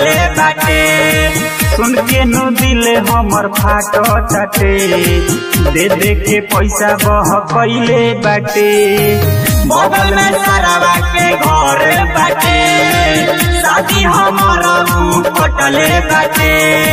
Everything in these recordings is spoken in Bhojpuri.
कटले बाटे। सुन के नु दिल हमर फाटताटे, दे दे के पैसा बहकइले बाटे। बगल में सरवा के घर बाटे, शादी हमर कटले बाटे।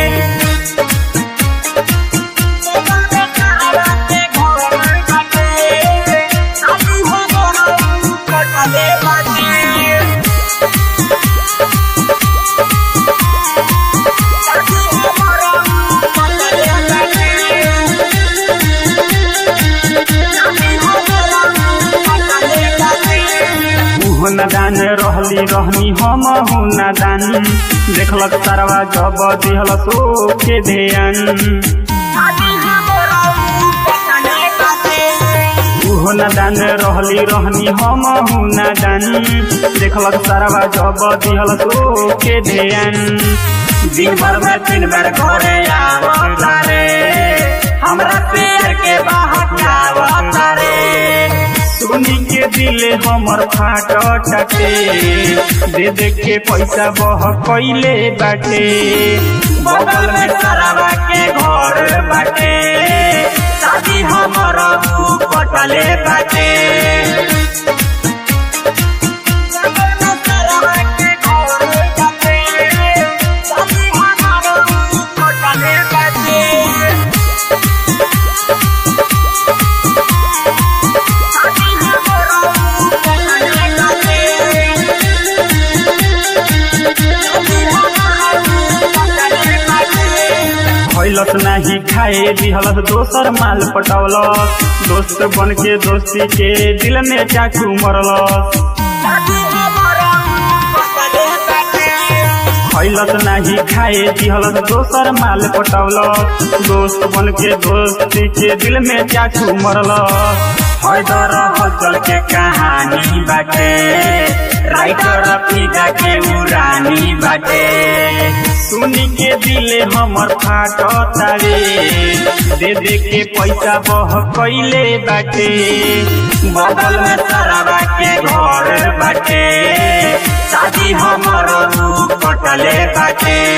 नादान रहनी हम नादान, देखलक सरवा जब दिहल सोखे ध्यान। नादान रहनी हम नादान, देखलक सरवा जब दिहल सोखे ध्यान। दिन भर में 3 बार घरे आवता रे, हमरा पैर के बहकावता रे। सुनी के दिल हमर फाटताटे, दे दे के पैसा बहकइले बाटे। बगल में सरवा के घर बाटे, शादी हमर कटले बाटे। खैलस नाही खाए दिहलस दोसर माल पटौलस, दोस्त बन के दोस्ती के दिल में चाकू मरलस। खैलस नाही खाए दिहलस दोसर माल पटौलस, दोस्त बन के दोस्ती के दिल में चाकू मरलस। हैदर हसल के कहानी बाटे, राइटर फिदा के उरानी बाटे। सुनी के दिल हमर फाटतारे, दे दे के पैसा बहकइले बाटे। बगल में सरवा के घर बाटे, शादी हमर कटले बाटे।